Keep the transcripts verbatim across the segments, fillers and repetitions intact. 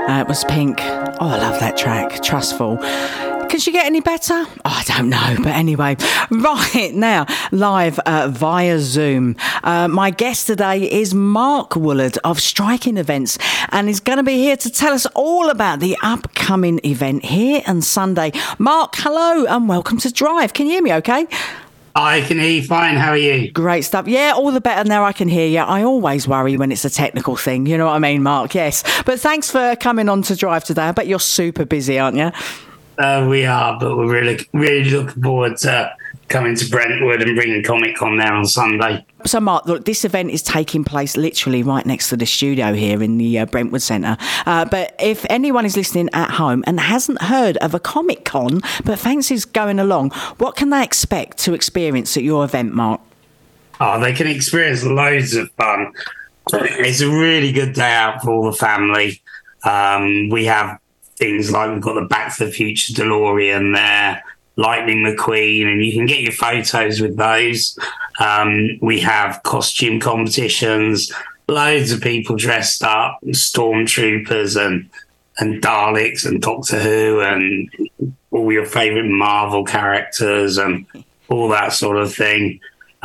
Uh, it was Pink. Oh, I love that track. Trustful. Can she get any better? Oh, I don't know. But anyway, right now, live uh, via Zoom. Uh, my guest today is Mark Woolard of Striking Events, and he's going to be here to tell us all about the upcoming event here on Sunday. Mark, hello and welcome to Drive. Can you hear me okay? I can hear you fine. How are you? Great stuff. Yeah, all the better now I can hear you. I always worry when it's a technical thing. You know what I mean, Mark? Yes. But thanks for coming on to Drive today. I bet you're super busy, aren't you? Uh, we are, but we're really, really looking forward to coming to Brentwood and bringing Comic Con there on Sunday. So, Mark, look, this event is taking place literally right next to the studio here in the uh, Brentwood Centre. Uh, but if anyone is listening at home and hasn't heard of a Comic Con but fancies going along, what can they expect to experience at your event, Mark? Oh, they can experience loads of fun. It's a really good day out for all the family. Um, we have things like we've got the Back to the Future DeLorean there, Lightning McQueen, and you can get your photos with those. Um, we have costume competitions, loads of people dressed up, stormtroopers and and Daleks and Doctor Who and all your favourite Marvel characters and all that sort of thing.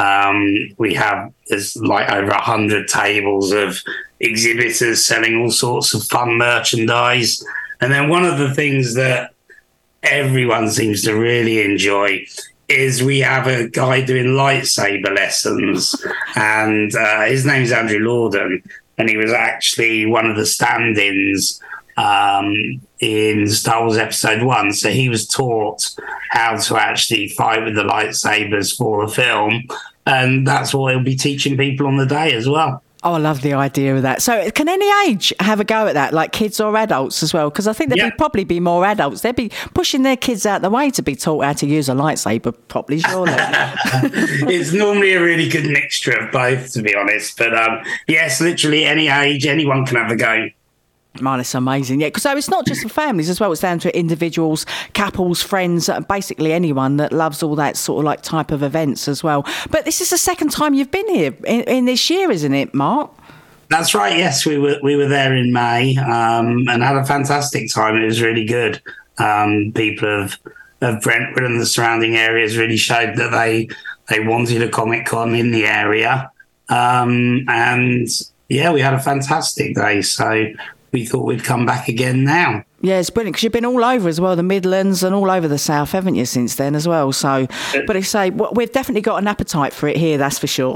Um, we have, there's like over a hundred tables of exhibitors selling all sorts of fun merchandise. And then one of the things that everyone seems to really enjoy is we have a guy doing lightsaber lessons, and uh, his name's Andrew Lorden, and he was actually one of the stand-ins um, in Star Wars Episode One. So he was taught how to actually fight with the lightsabers for a film, and that's what he'll be teaching people on the day as well. Oh, I love the idea of that. So can any age have a go at that, like kids or adults as well? Because I think there'd yeah. be, probably be more adults. They'd be pushing their kids out the way to be taught how to use a lightsaber properly, surely. It's normally a really good mixture of both, to be honest. But um, yes, literally any age, anyone can have a go. Man, it's amazing. Yeah, because so it's not just for families as well. It's down to individuals, couples, friends, basically anyone that loves all that sort of like type of events as well. But this is the second time you've been here in, in this year, isn't it, Mark? That's right. Yes, we were we were there in May um, and had a fantastic time. It was really good. Um, people of, of Brentwood and the surrounding areas really showed that they they wanted a Comic Con in the area. Um, and yeah, we had a fantastic day. So we thought we'd come back again now. Yeah, it's brilliant because you've been all over as well, the Midlands and all over the South, haven't you, since then as well? So, but I say, well, we've definitely got an appetite for it here, that's for sure.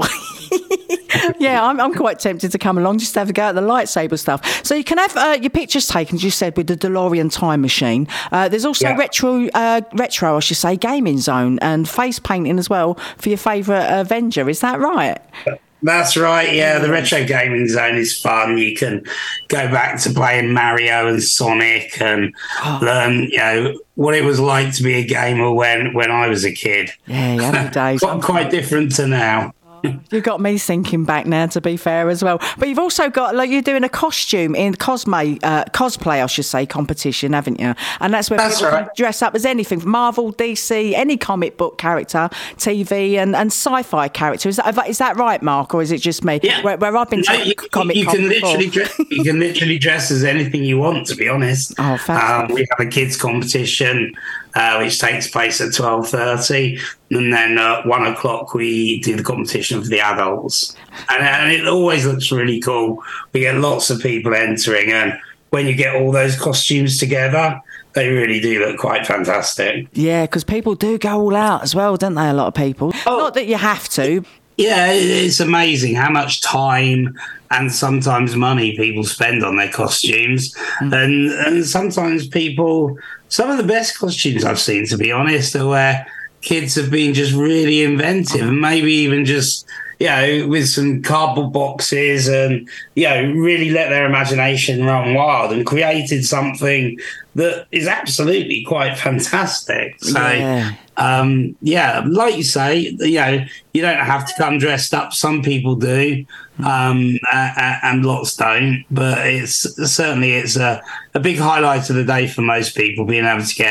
Yeah, I'm, I'm quite tempted to come along just to have a go at the lightsaber stuff. So you can have uh, your pictures taken, as you said, with the DeLorean time machine. Uh, there's also yeah. retro, uh, retro, I should say, gaming zone and face painting as well for your favourite Avenger. Is that right? That's right, yeah. The retro gaming zone is fun. You can go back to playing Mario and Sonic and oh. learn, you know, what it was like to be a gamer when, when I was a kid. Yeah, yeah, days. quite, quite different to now. You've got me thinking back now, to be fair, as well. But you've also got, like, you're doing a costume in cosplay, uh, cosplay, I should say, competition, haven't you? And that's where that's people right. can dress up as anything, Marvel, D C, any comic book character, T V and, and sci-fi character. Is that is that right, Mark, or is it just me? Yeah. Where, where I've been no, to you, comic you con can before. literally dress, you can literally dress as anything you want, to be honest. Oh, fantastic. Um, we have a kids competition uh, which takes place at twelve thirty, and then at one o'clock we do the competition for the adults. And, and it always looks really cool. We get lots of people entering, and when you get all those costumes together, they really do look quite fantastic. Yeah, because people do go all out as well, don't they, a lot of people? Oh, not that you have to. Yeah, it's amazing how much time and sometimes money people spend on their costumes. Mm. And and sometimes people, some of the best costumes I've seen, to be honest, are where kids have been just really inventive and maybe even just, you know, with some cardboard boxes and, you know, really let their imagination run wild and created something that is absolutely quite fantastic. So, yeah. Um, yeah, like you say, you know, you don't have to come dressed up. Some people do, um, and, and lots don't. But it's certainly it's a, a big highlight of the day for most people, being able to get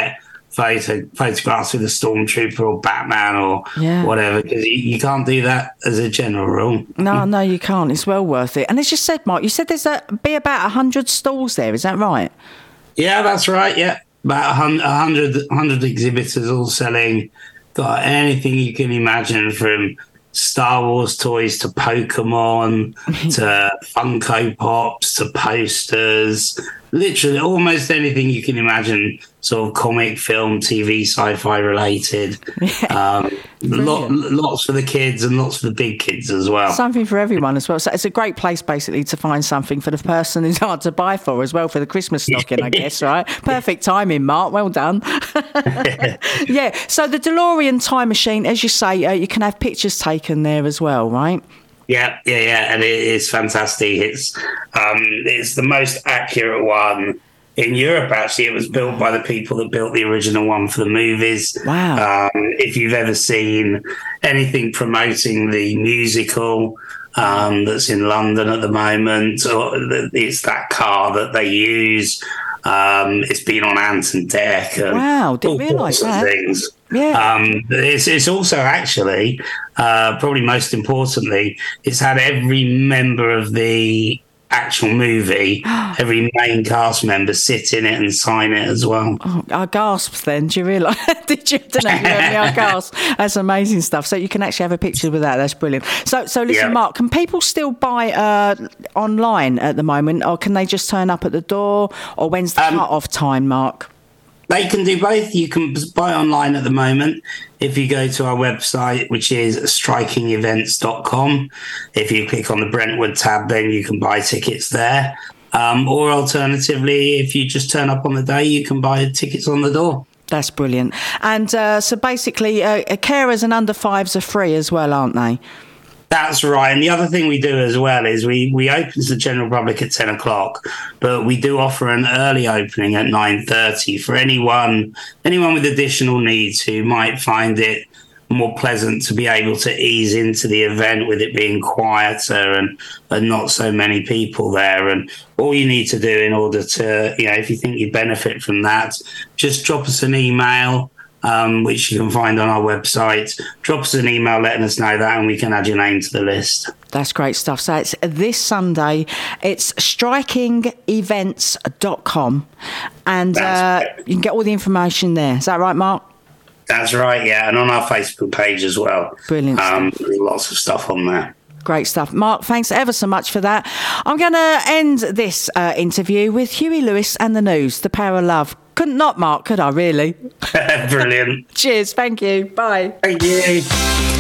photo photographs with a stormtrooper or Batman or yeah. whatever, because you, you can't do that as a general rule. No, no, you can't. It's well worth it. And as you said, Mark, you said there's a be about a hundred stalls there. Is that right? Yeah, that's right. Yeah, about a hundred, hundred exhibitors all selling. Got anything you can imagine, from Star Wars toys to Pokemon to Funko Pops to posters, literally almost anything you can imagine, sort of comic, film, T V, sci-fi related. Yeah. Um, lot, lots for the kids and lots for the big kids as well. Something for everyone as well. So it's a great place basically to find something for the person who's hard to buy for as well, for the Christmas stocking, I guess, right? Perfect timing, Mark. Well done. Yeah. So the DeLorean time machine, as you say, uh, you can have pictures taken there as well, right? Yeah, yeah, yeah, and it is fantastic. It's um, it's the most accurate one in Europe. Actually, it was built by the people that built the original one for the movies. Wow! Um, if you've ever seen anything promoting the musical um, that's in London at the moment, or it's that car that they use. Um, it's been on Ant and Dec. And wow! Didn't realise that. Things. Yeah. Um, it's, it's also actually, uh, probably most importantly, it's had every member of the actual movie, every main cast member sit in it and sign it as well. Oh, I gasped then. Do you realise? Did you? I don't know if you heard me. I gasped. That's amazing stuff. So you can actually have a picture with that. That's brilliant. So, so listen, yeah. Mark, can people still buy uh, online at the moment, or can they just turn up at the door, or when's the um, cut-off time, Mark? They can do both. You can buy online at the moment if you go to our website, which is striking events dot com. If you click on the Brentwood tab, then you can buy tickets there. Um, or alternatively, if you just turn up on the day, you can buy tickets on the door. That's brilliant. And uh, so basically, uh, carers and under fives are free as well, aren't they? That's right. And the other thing we do as well is we, we open to the general public at ten o'clock, but we do offer an early opening at nine thirty for anyone anyone with additional needs who might find it more pleasant to be able to ease into the event with it being quieter and, and not so many people there. And all you need to do in order to, you know, if you think you benefit from that, just drop us an email. Um, which you can find on our website. Drop us an email letting us know that, and we can add your name to the list. That's great stuff. So it's this Sunday. It's striking events dot com, and uh, you can get all the information there. Is that right, Mark? That's right, yeah. And on our Facebook page as well. Brilliant. Um, lots of stuff on there. Great stuff. Mark, thanks ever so much for that. I'm going to end this uh, interview with Huey Lewis and the News, The Power of Love. Couldn't not, Mark, could I, really? Brilliant. Cheers. Thank you. Bye. Thank you.